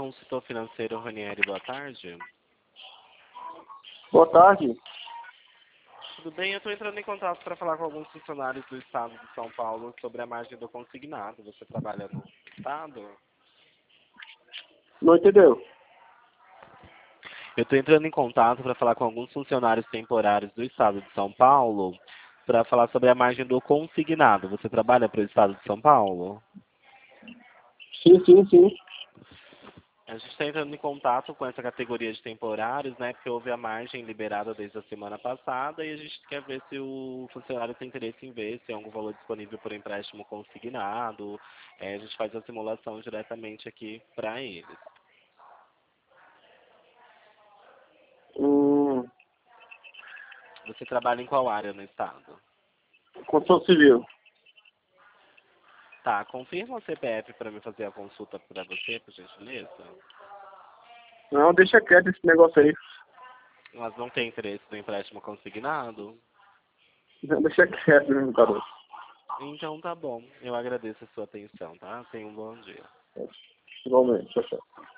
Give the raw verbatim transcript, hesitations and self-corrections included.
consultor financeiro Ranieri, boa tarde. Boa tarde. Tudo bem? Eu estou entrando em contato para falar com alguns funcionários do estado de São Paulo sobre a margem do consignado. Você trabalha no estado? Não entendeu? Eu estou entrando em contato para falar com alguns funcionários temporários do estado de São Paulo para falar sobre a margem do consignado. Você trabalha para o estado de São Paulo? Sim, sim, sim. A gente está entrando em contato com essa categoria de temporários, né? Porque houve a margem liberada desde a semana passada e a gente quer ver se o funcionário tem interesse em ver se tem algum valor disponível por empréstimo consignado. É, a gente faz a simulação diretamente aqui para eles. Hum, Você trabalha em qual área no estado? construção civil. Tá, confirma o C P F para me fazer a consulta para você, por gentileza. Não, deixa quieto esse negócio aí. Mas não tem interesse no empréstimo consignado? Não, deixa quieto, meu garoto. Então tá bom. Eu agradeço a sua atenção, tá? Tenha um bom dia. Igualmente, tchau, tchau.